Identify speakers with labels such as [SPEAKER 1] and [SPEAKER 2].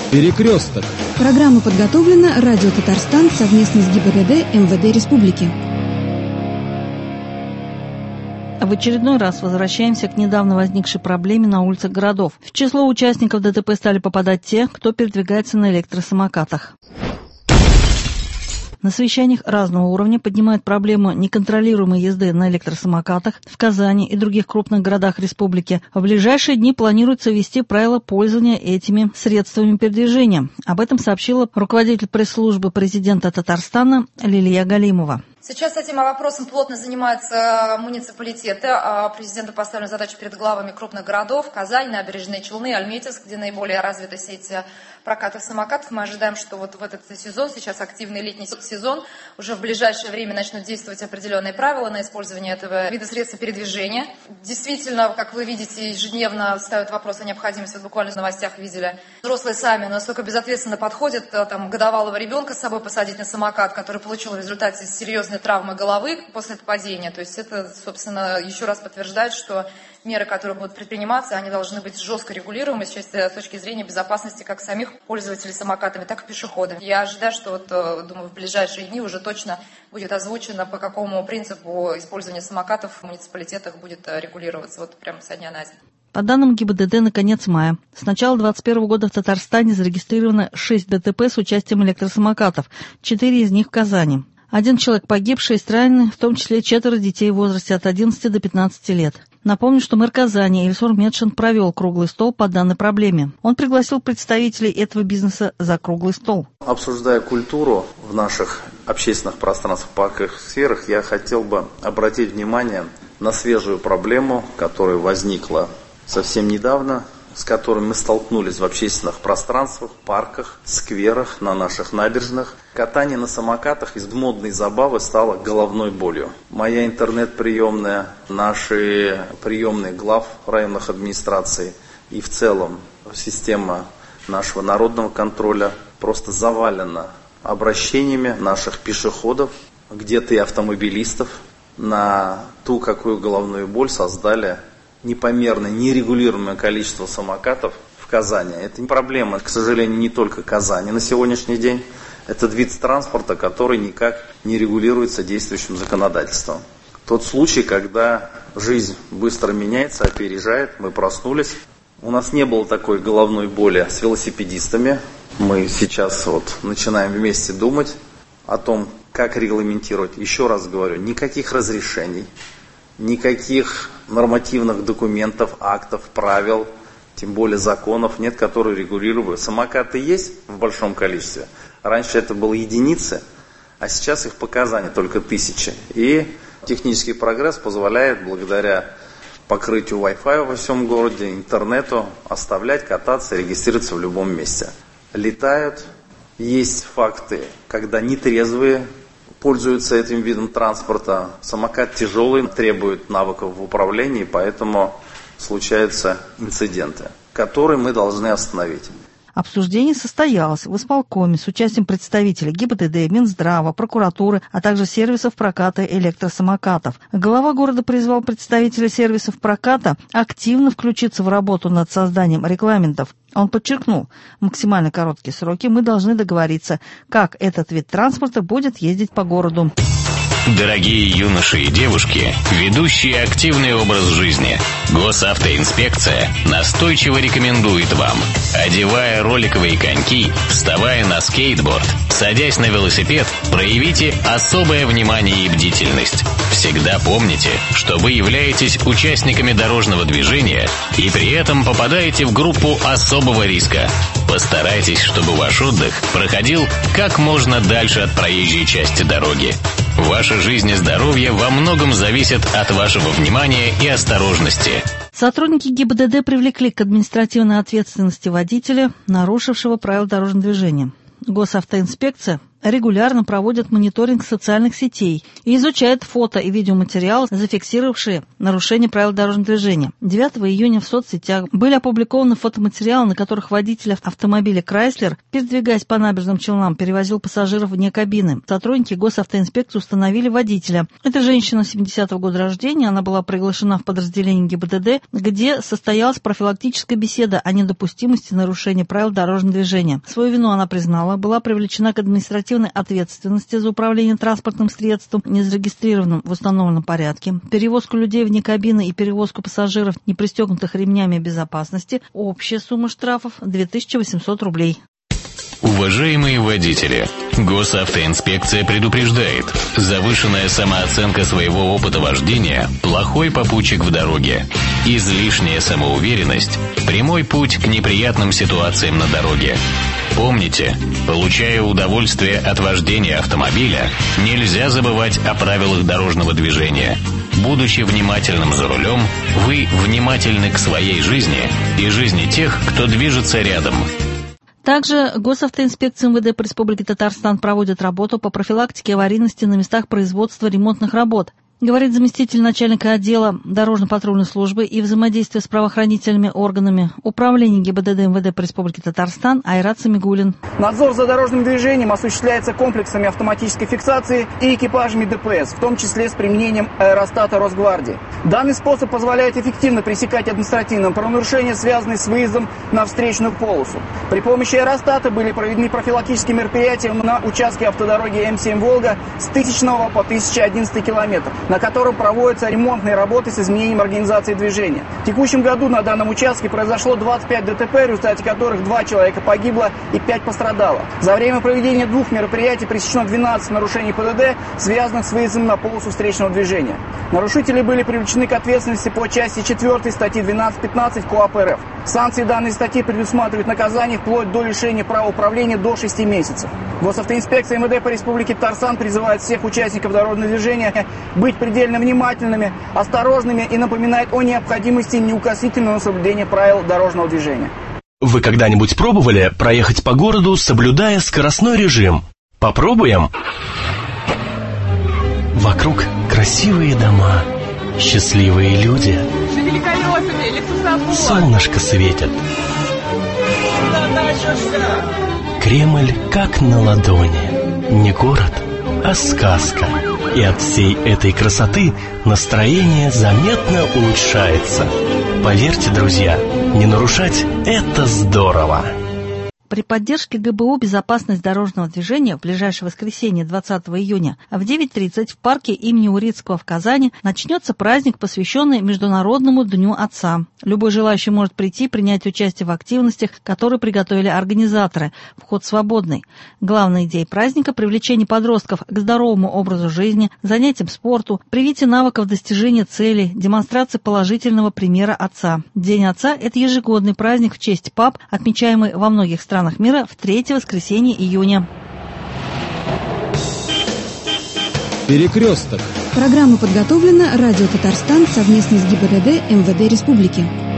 [SPEAKER 1] Перекресток.
[SPEAKER 2] Программа подготовлена Радио Татарстан совместно с ГИБДД МВД Республики.
[SPEAKER 3] В очередной раз возвращаемся к недавно возникшей проблеме на улицах городов. В число участников ДТП стали попадать те, кто передвигается на электросамокатах. На совещаниях разного уровня поднимают проблему неконтролируемой езды на электросамокатах в Казани и других крупных городах республики. В ближайшие дни планируется ввести правила пользования этими средствами передвижения. Об этом сообщила руководитель пресс-службы президента Татарстана Лилия Галимова.
[SPEAKER 4] Сейчас этим вопросом плотно занимаются муниципалитеты. Президенту поставлена задача перед главами крупных городов: Казань, Набережные Челны, Альметьевск, где наиболее развита сеть прокатов самокатов. Мы ожидаем, что вот в этот сезон, сейчас активный летний сезон, уже в ближайшее время начнут действовать определенные правила на использование этого вида средства передвижения. Действительно, как вы видите, ежедневно ставят вопрос о необходимости, вот буквально в новостях видели, взрослые сами настолько безответственно подходят, там, годовалого ребенка с собой посадить на самокат, который получил в результате серьезной травмы головы после падения. То есть это, собственно, еще раз подтверждает, что меры, которые будут предприниматься, они должны быть жестко регулируемы с точки зрения безопасности как самих пользователей самокатами, так и пешеходов. Я ожидаю, что думаю, в ближайшие дни уже точно будет озвучено, по какому принципу использование самокатов в муниципалитетах будет регулироваться вот прямо со дня на день.
[SPEAKER 3] По данным ГИБДД, на конец мая. С начала 2021 года в Татарстане зарегистрировано 6 ДТП с участием электросамокатов, 4 из них в Казани. 1 человек погиб, 6 ранены, в том числе 4 детей в возрасте от 11 до 15 лет. Напомню, что мэр Казани Ильсур Метшин провел круглый стол по данной проблеме. Он пригласил представителей этого бизнеса за круглый стол.
[SPEAKER 5] Обсуждая культуру в наших общественных пространствах, парках, сферах, я хотел бы обратить внимание на свежую проблему, которая возникла совсем недавно, с которой мы столкнулись в общественных пространствах, парках, скверах, на наших набережных. Катание на самокатах из модной забавы стало головной болью. Моя интернет-приемная, наши приемные глав районных администраций и в целом система нашего народного контроля просто завалена обращениями наших пешеходов, где-то и автомобилистов, на ту, какую головную боль создали непомерное, нерегулируемое количество самокатов в Казани. Это не проблема, к сожалению, не только Казани на сегодняшний день. Это вид транспорта, который никак не регулируется действующим законодательством. Тот случай, когда жизнь быстро меняется, опережает, мы проснулись. У нас не было такой головной боли с велосипедистами. Мы сейчас начинаем вместе думать о том, как регламентировать. Еще раз говорю, никаких разрешений, никаких нормативных документов, актов, правил, тем более законов нет, которые регулируют. Самокаты есть в большом количестве. Раньше это было единицы, а сейчас их по Казани только 1000. И технический прогресс позволяет, благодаря покрытию Wi-Fi во всем городе, интернету, оставлять, кататься, регистрироваться в любом месте. Летают. Есть факты, когда нетрезвые пользуются этим видом транспорта. Самокат тяжелый, требует навыков в управлении, поэтому случаются инциденты, которые мы должны остановить.
[SPEAKER 3] Обсуждение состоялось в исполкоме с участием представителей ГИБДД, Минздрава, прокуратуры, а также сервисов проката электросамокатов. Глава города призвал представителей сервисов проката активно включиться в работу над созданием регламентов. Он подчеркнул, в максимально короткие сроки мы должны договориться, как этот вид транспорта будет ездить по городу.
[SPEAKER 6] Дорогие юноши и девушки, ведущие активный образ жизни, Госавтоинспекция настойчиво рекомендует вам, одевая роликовые коньки, вставая на скейтборд, садясь на велосипед, проявите особое внимание и бдительность. Всегда помните, что вы являетесь участниками дорожного движения и при этом попадаете в группу особого риска. Постарайтесь, чтобы ваш отдых проходил как можно дальше от проезжей части дороги. Ваша жизнь и здоровье во многом зависят от вашего внимания и осторожности.
[SPEAKER 3] Сотрудники ГИБДД привлекли к административной ответственности водителя, нарушившего правила дорожного движения. Госавтоинспекция регулярно проводит мониторинг социальных сетей и изучает фото и видеоматериалы, зафиксировавшие нарушение правил дорожного движения. 9 июня в соцсетях были опубликованы фотоматериалы, на которых водитель автомобиля «Крайслер», передвигаясь по набережным Челнам, перевозил пассажиров вне кабины. Сотрудники госавтоинспекции установили водителя. Это женщина 70-го года рождения. Она была приглашена в подразделение ГИБДД, где состоялась профилактическая беседа о недопустимости нарушения правил дорожного движения. Свою вину она признала, была привлечена к административной ответственности за управление транспортным средством, не зарегистрированным в установленном порядке, перевозку людей вне кабины и перевозку пассажиров, не пристегнутых ремнями безопасности. Общая сумма штрафов – 2800 рублей.
[SPEAKER 6] Уважаемые водители, госавтоинспекция предупреждает: завышенная самооценка своего опыта вождения – плохой попутчик в дороге. Излишняя самоуверенность – прямой путь к неприятным ситуациям на дороге. Помните, получая удовольствие от вождения автомобиля, нельзя забывать о правилах дорожного движения. Будучи внимательным за рулем, вы внимательны к своей жизни и жизни тех, кто движется рядом.
[SPEAKER 3] Также госавтоинспекция МВД по Республике Татарстан проводит работу по профилактике аварийности на местах производства ремонтных работ. Говорит заместитель начальника отдела дорожно-патрульной службы и взаимодействия с правоохранительными органами Управления ГИБДД МВД по Республике Татарстан Айрат Самигуллин.
[SPEAKER 1] Надзор за дорожным движением осуществляется комплексами автоматической фиксации и экипажами ДПС, в том числе с применением аэростата Росгвардии. Данный способ позволяет эффективно пресекать административные правонарушения, связанные с выездом на встречную полосу. При помощи аэростата были проведены профилактические мероприятия на участке автодороги М7 «Волга» с 1000 по 1011 километр, на котором проводятся ремонтные работы с изменением организации движения. В текущем году на данном участке произошло 25 ДТП, в результате которых 2 человека погибло и 5 пострадало. За время проведения 2 мероприятий пресечено 12 нарушений ПДД, связанных с выездом на полосу встречного движения. Нарушители были привлечены к ответственности по части 4 статьи 12.15 КоАП РФ. Санкции данной статьи предусматривают наказание вплоть до лишения права управления до 6 месяцев. Госавтоинспекция МВД по Республике Татарстан призывает всех участников дорожного движения быть предельно внимательными, осторожными и напоминает о необходимости неукоснительного соблюдения правил дорожного движения.
[SPEAKER 7] Вы когда-нибудь пробовали проехать по городу, соблюдая скоростной режим? Попробуем? Вокруг красивые дома, счастливые люди. Солнышко светит. Кремль как на ладони. Не город, а сказка. И от всей этой красоты настроение заметно улучшается. Поверьте, друзья, не нарушать – это здорово.
[SPEAKER 3] При поддержке ГБУ «Безопасность дорожного движения» в ближайшее воскресенье 20 июня в 9:30 в парке имени Урицкого в Казани начнется праздник, посвященный Международному Дню Отца. Любой желающий может прийти и принять участие в активностях, которые приготовили организаторы. Вход свободный. Главная идея праздника – привлечение подростков к здоровому образу жизни, занятиям спорту, привитие навыков достижения целей, демонстрация положительного примера отца. День Отца – это ежегодный праздник в честь пап, отмечаемый во многих странах мира в 3-е воскресенье июня.
[SPEAKER 2] Перекресток. Программа подготовлена Радио Татарстан совместно с ГИБДД МВД Республики.